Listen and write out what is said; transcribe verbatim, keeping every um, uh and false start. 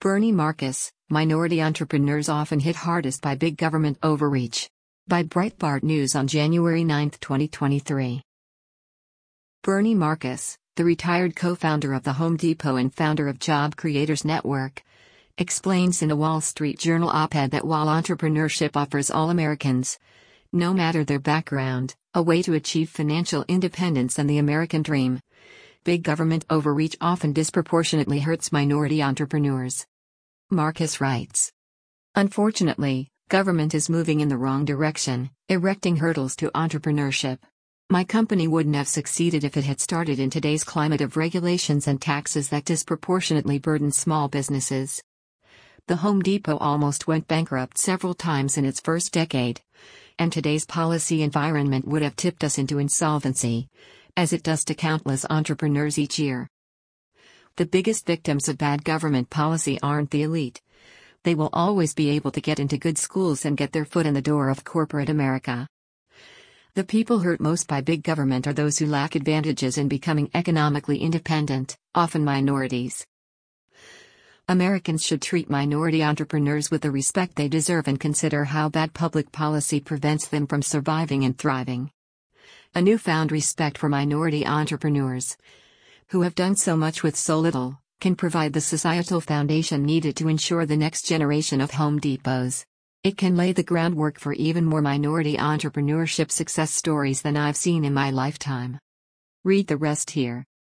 Bernie Marcus, Minority Entrepreneurs Often Hit Hardest by Big Government Overreach. By Breitbart News on January ninth, twenty twenty-three. Bernie Marcus, the retired co-founder of the Home Depot and founder of Job Creators Network, explains in a Wall Street Journal op-ed that while entrepreneurship offers all Americans, no matter their background, a way to achieve financial independence and the American dream, big government overreach often disproportionately hurts minority entrepreneurs. Marcus writes, "Unfortunately, government is moving in the wrong direction, erecting hurdles to entrepreneurship. My company wouldn't have succeeded if it had started in today's climate of regulations and taxes that disproportionately burden small businesses. The Home Depot almost went bankrupt several times in its first decade, and today's policy environment would have tipped us into insolvency, as it does to countless entrepreneurs each year. The biggest victims of bad government policy aren't the elite. They will always be able to get into good schools and get their foot in the door of corporate America. The people hurt most by big government are those who lack advantages in becoming economically independent, often minorities. Americans should treat minority entrepreneurs with the respect they deserve and consider how bad public policy prevents them from surviving and thriving. A newfound respect for minority entrepreneurs, who have done so much with so little, can provide the societal foundation needed to ensure the next generation of Home Depots. It can lay the groundwork for even more minority entrepreneurship success stories than I've seen in my lifetime. Read the rest here.